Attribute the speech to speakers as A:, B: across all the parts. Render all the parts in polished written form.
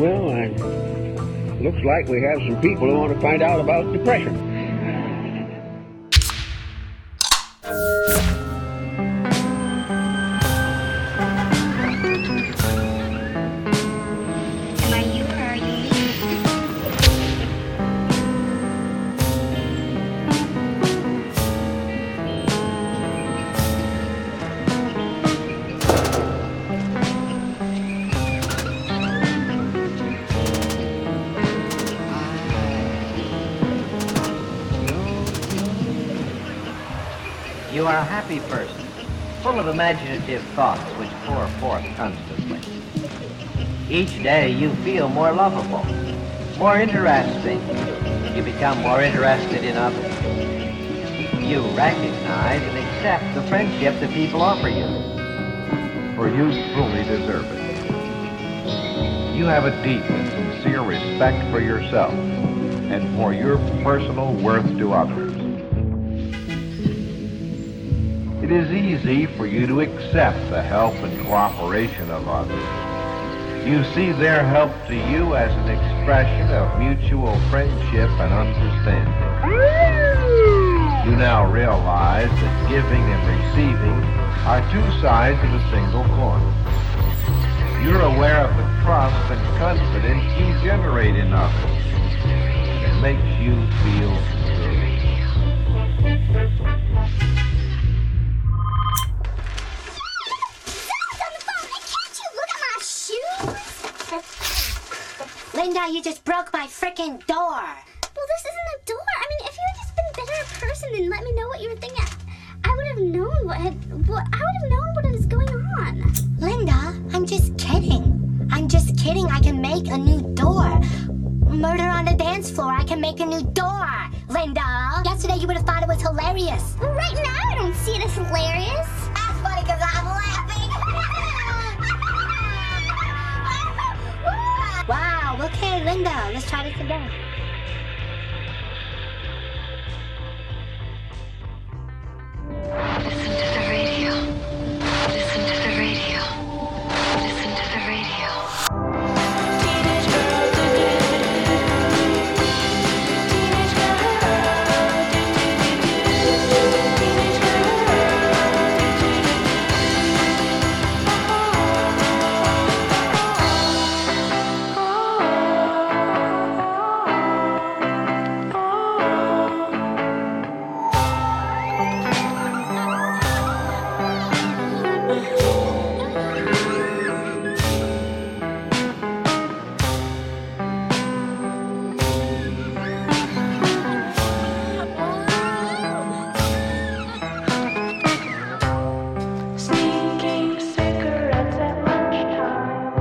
A: Well, looks like we have some people who want to find out about depression.
B: Am I you or are you me?
C: You are a happy person, full of imaginative thoughts which pour forth constantly. Each day you feel more lovable, more interesting. You become more interested in others. You recognize and accept the friendship that people offer you.
D: For you truly deserve it. You have a deep and sincere respect for yourself and for your personal worth to others. It is easy for you to accept the help and cooperation of others. You see their help to you as an expression of mutual friendship and understanding. You now realize that giving and receiving are two sides of a single coin. You're aware of the trust and confidence you generate in others. It makes you feel good.
E: Linda, you just broke my frickin' door.
B: Well, this isn't a door. I mean, if you had just been a better person and let me know what you were thinking, I would have known what is going on.
E: Linda, I'm just kidding. I'm just kidding. I can make a new door. Murder on the dance floor. I can make a new door. Linda, yesterday you would have thought it was hilarious.
B: Well, right now I don't see it as hilarious.
E: That's funny because I'm laughing. Wow, okay, Linda, let's try this again.
F: Listen to the radio. Listen to the radio. Listen to the radio. Teenage girl, teenage Sneaking cigarettes at lunchtime.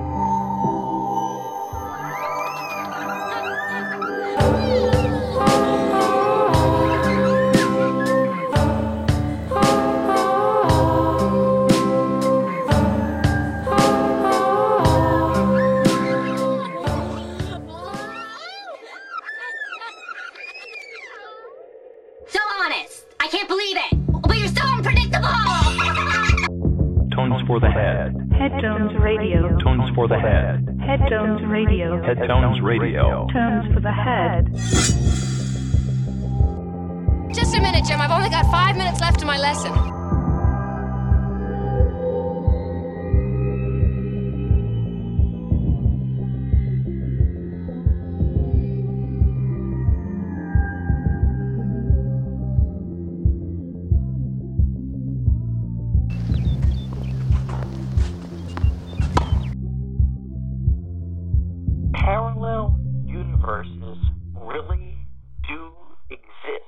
E: So honest. I can't believe it. But you're so unpredictable.
G: Tones for the head.
H: Headtones Radio.
G: Tones for the head.
H: Headtones Radio.
G: Headtones Radio.
H: Tones for the head.
I: Just a minute, Jim. I've only got 5 minutes left in my lesson.
J: Parallel universes really do exist.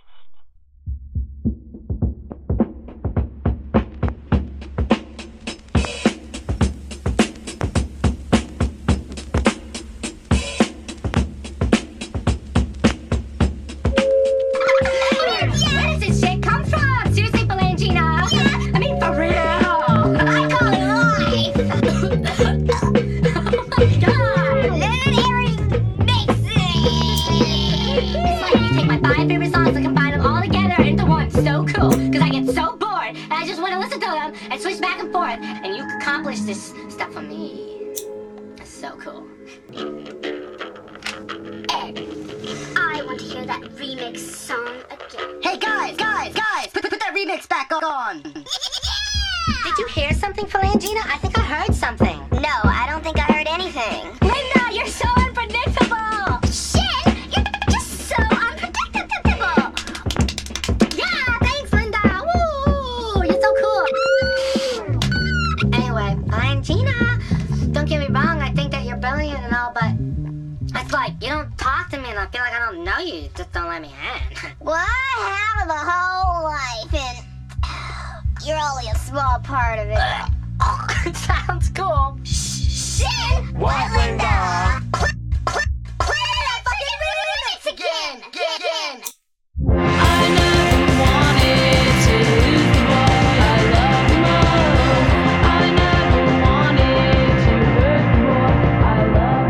E: Where does this shit come from? Seriously, Bellangina? Yeah. I mean, for real. I call it life. God, legendary mixing. It's like you take my 5 favorite songs and combine them all together into one. So cool. Because I get so bored and I just want to listen to them and switch back and forth. And you accomplish this stuff for me. It's so cool.
B: Ed, I want to hear that remix song again.
E: Hey, guys! Put that remix back on! Did you hear something, Phalangina? I think I heard something.
B: No, I don't think I heard anything.
E: Linda, you're so unpredictable!
B: Shit! You're just so unpredictable!
E: Yeah, thanks, Linda! Woo! You're so cool! Anyway, Phalangina, don't get me wrong, I think that you're brilliant and all, but it's like, you don't talk to me and I feel like I don't know you just don't let me in.
B: Well, I have a whole life, and you're only a small part of it.
E: Sounds cool.
B: Shit! What, Linda? Play that fucking remix again! Again!
K: I never wanted to lose the boy I love most. I never wanted to hurt the boy I love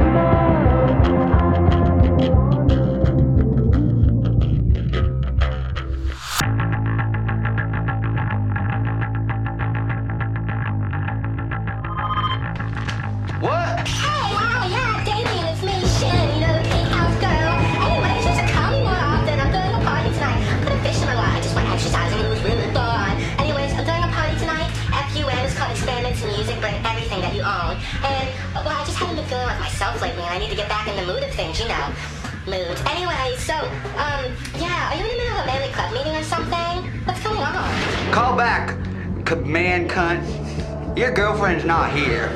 E: What? Hey, yeah, Damien, it's me, Shin, you know, the pink house girl. Anyways, you should call me more often. I'm throwing a party tonight. I'm gonna fish in my life. I just went exercising. It was really fun. Anyways, I'm throwing a party tonight. FUM is called Experiments in Music. Bring everything that you own. And, well, I just haven't been feeling like myself lately, and I need to get back in the mood of things, you know. Mood. Anyway, so, yeah, are you in the middle of a manly club meeting or something? What's going on?
L: Call back, man cunt. Your girlfriend's not here.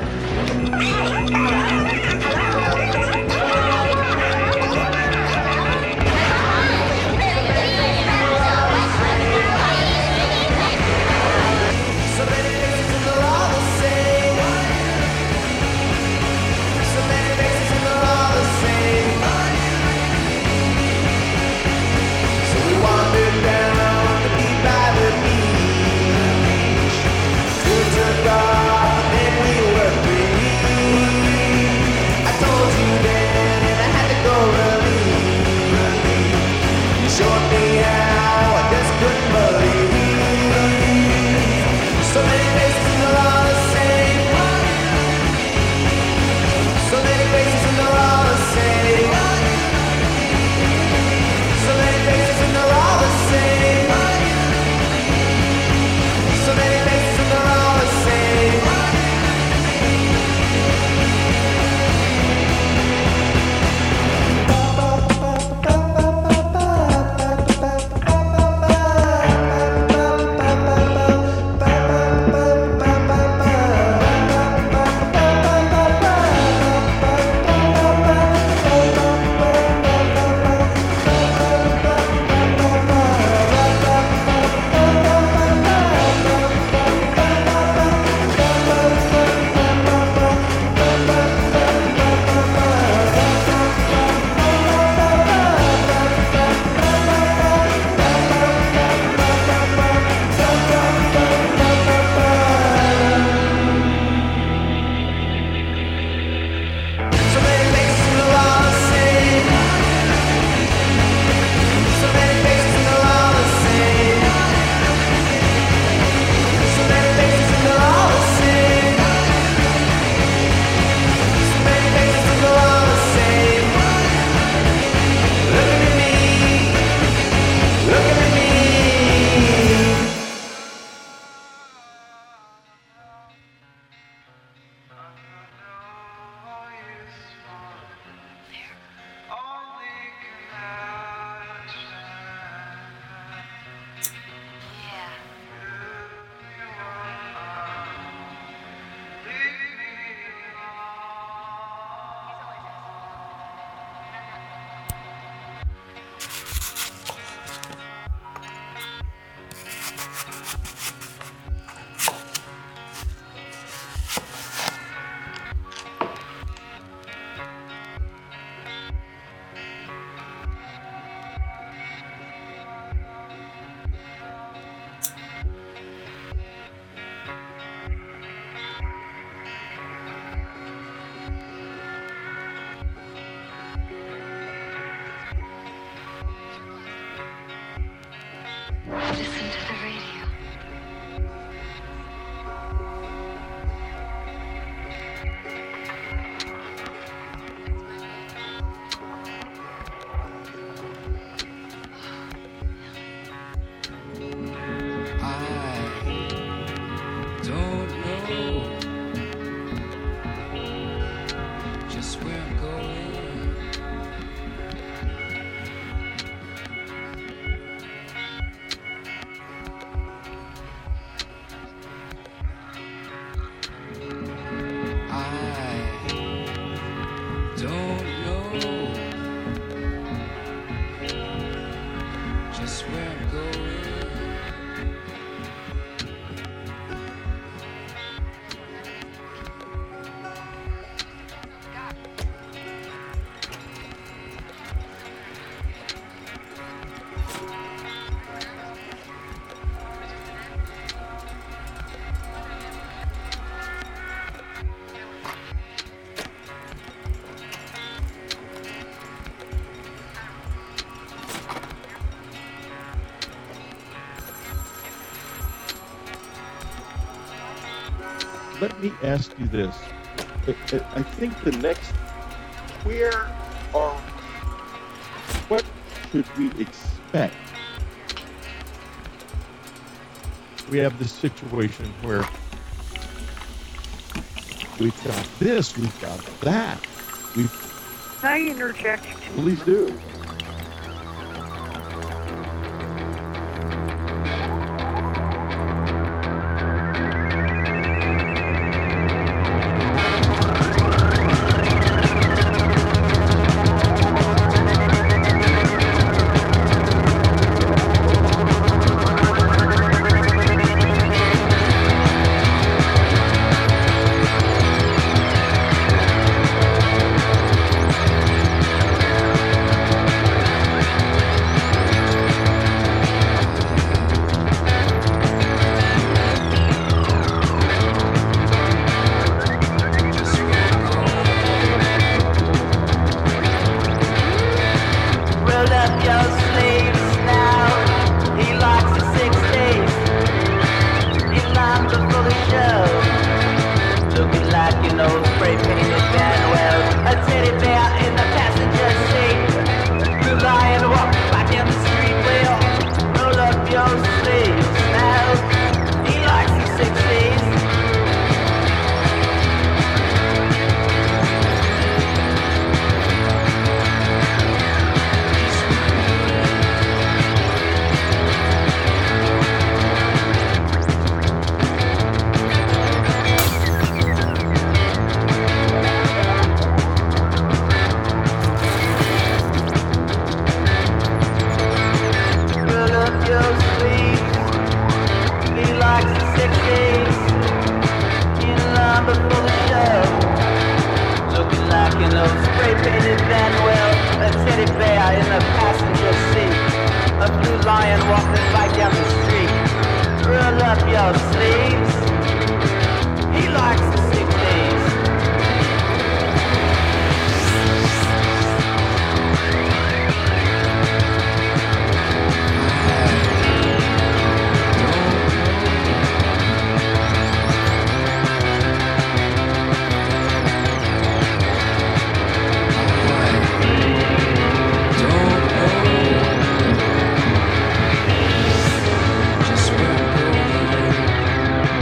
M: don't know just where I'm going. I don't know just where I'm going.
N: Let me ask you this. I think the next, what should we expect? We have this situation where we've got this, we've got that.
O: Can I interject?
N: Please do.
M: Just where I'm going.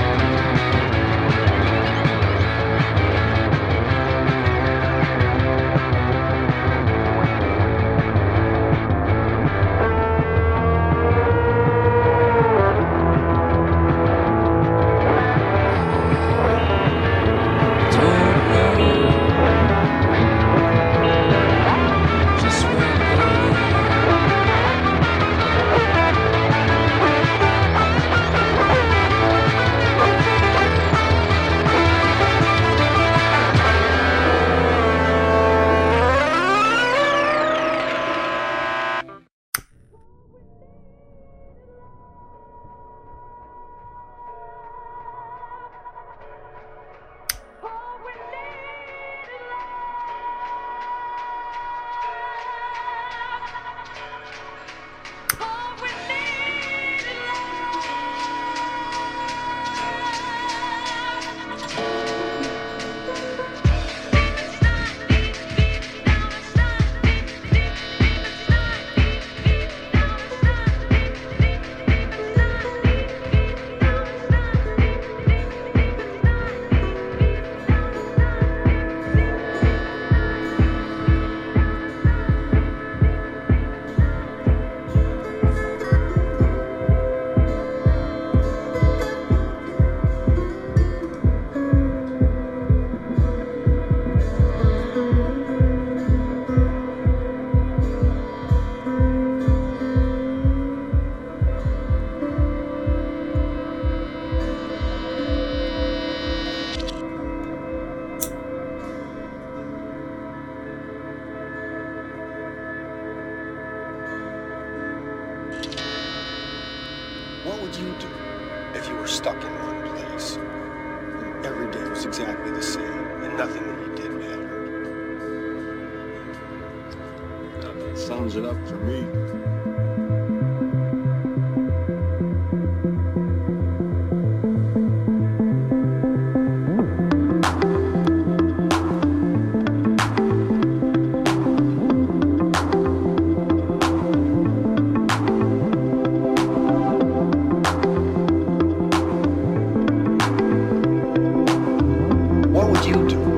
P: exactly the same, and nothing that you did mattered.
N: That sums it up for me.
P: What would you do?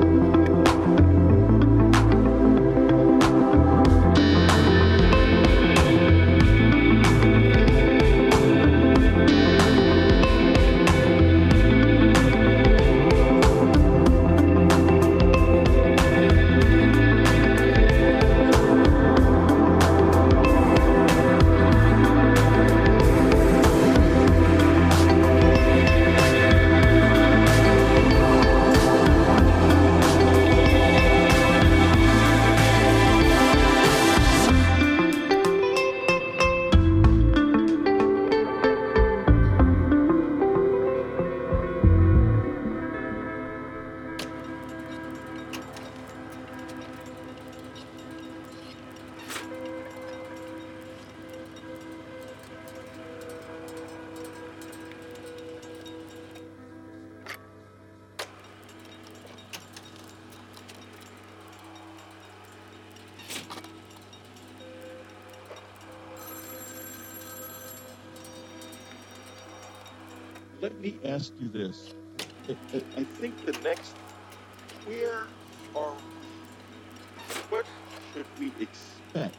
N: Let me ask you this. I think the next, where are, what should we expect?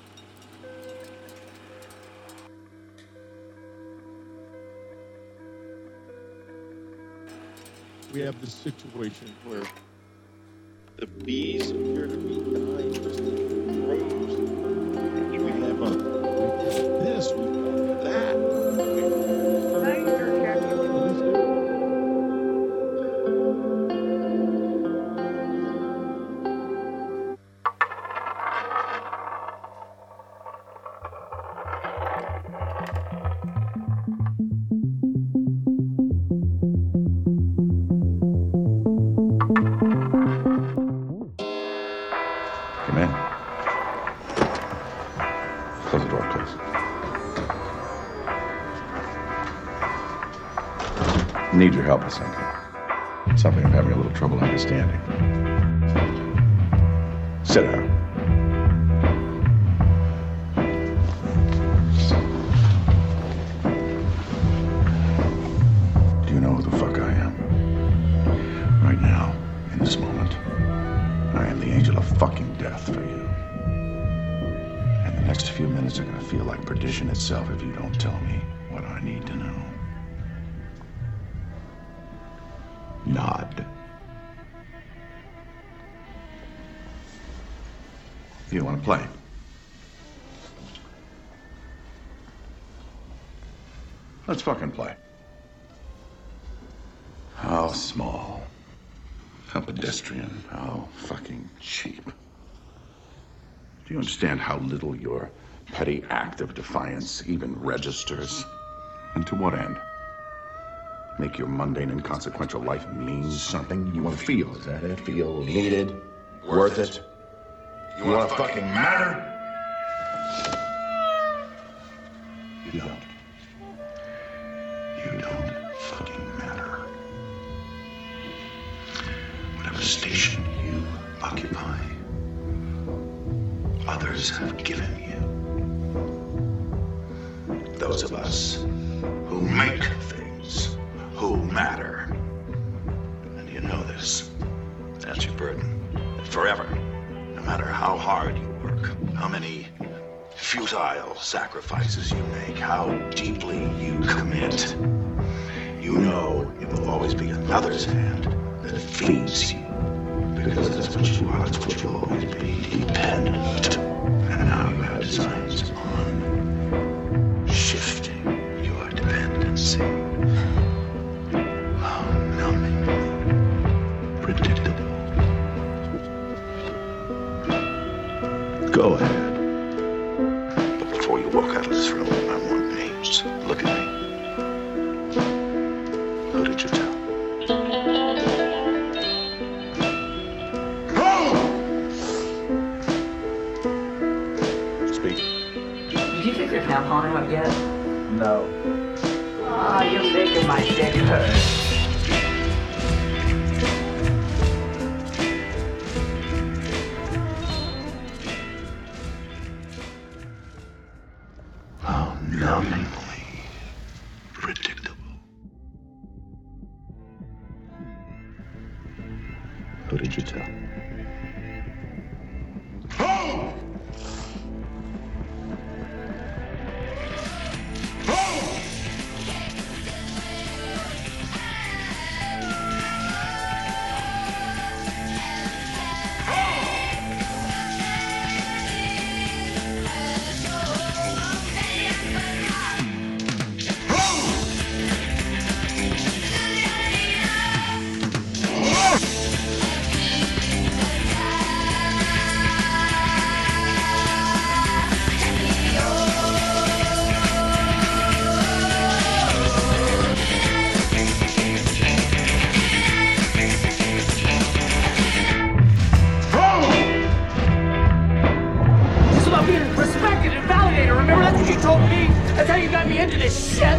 N: We have this situation where the bees appear to be dying just in droves. We have this, we have that.
Q: Come in. Close the door, please. Need your help with something. Something I'm having a little trouble understanding. Sit down. Do you know who the fuck I am? Right now, in this moment, I am the angel of fucking death for you. And the next few minutes are gonna feel like perdition itself if you don't tell me what I need to know. Nod. You wanna play? Let's fucking play. How small. How pedestrian, how fucking cheap. Do you understand how little your petty act of defiance even registers? And to what end? Make your mundane, inconsequential life mean something? You want to feel, is that it? Feel needed? Worth it? You want to fucking matter? You don't. You don't fucking matter. Whatever station you occupy, others have given you. Those of us who make things, who matter. And you know this. That's your burden. Forever. No matter how hard you work, how many futile sacrifices you make, how deeply you commit. You know it will always be another's hand that feeds you. Because that's what you are, that's what you'll always be, dependent. And now you have designs on shifting your dependency. How numbingly predictable. Go ahead. But before you walk out of this room, I want names. Look at me. Who did you tell?
C: on out yet?
R: No.
C: Ah, you're making my dick hurt.
Q: How numbingly predictable.
A: Who did you tell?
O: It's about being respected and validated. Remember, that's what you told me. That's how you got me into this shit.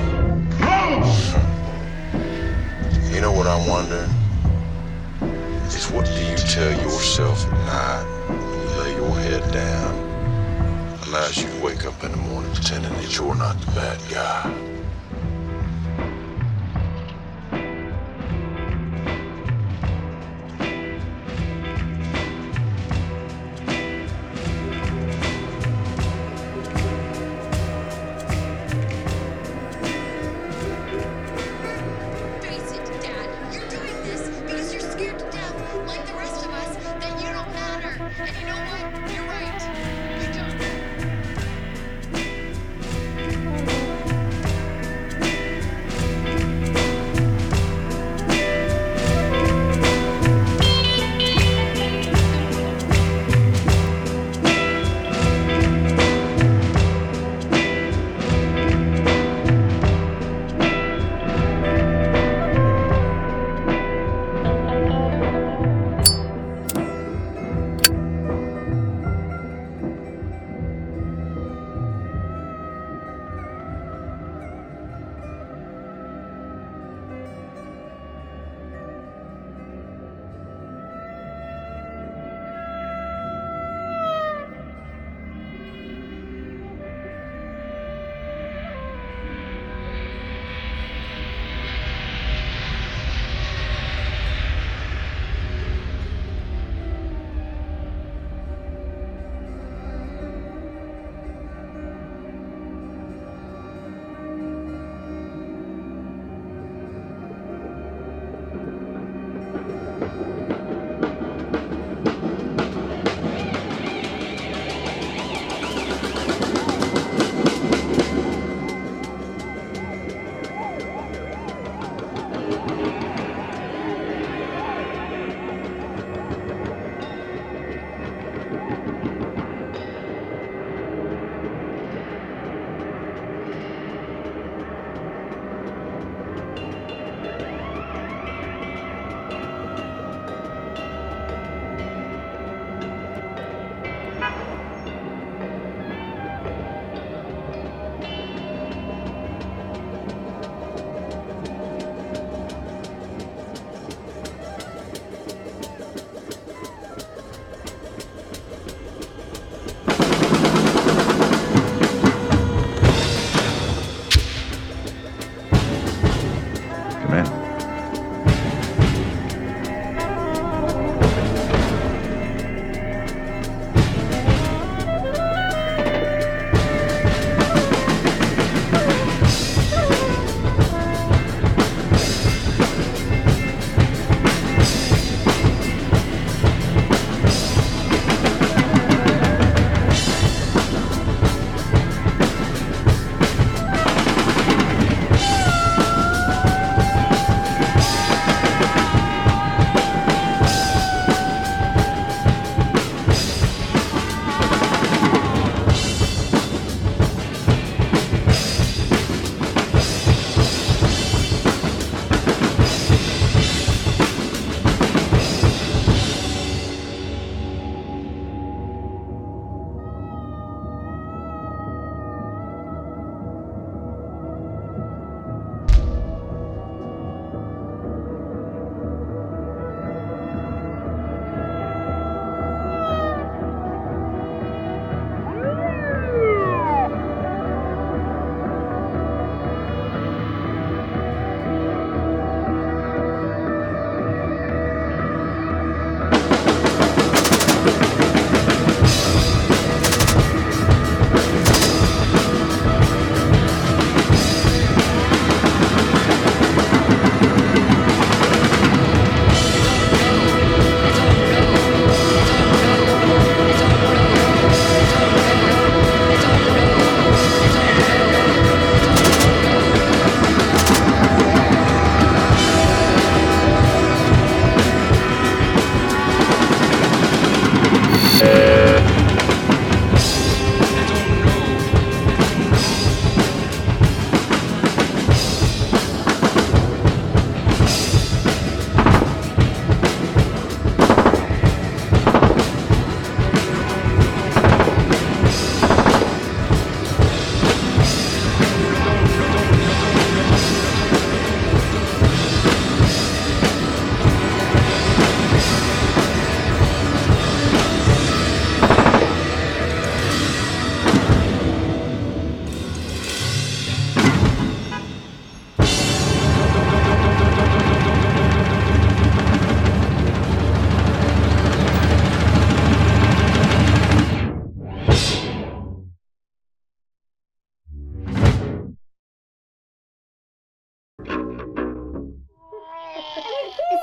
P: You know what I wonder? Is what do you tell yourself at night when you lay your head down and as you wake up in the morning pretending that you're not the bad guy?
E: Face it, Dad. You're doing this because you're scared to death, like the rest of us, that you don't matter. And you know what? You're right. You don't.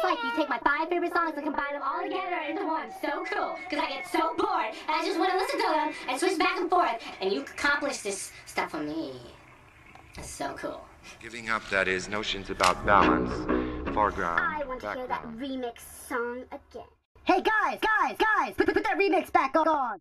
E: like you take my 5 favorite songs and combine them all together into one. So cool. Because I get so bored, and I just want to listen to them and switch back and forth. And you accomplish this stuff for me. That's so cool.
R: Giving up, that is, notions about balance, foreground,
B: I want to hear that remix song again.
S: Hey guys, put that remix back on.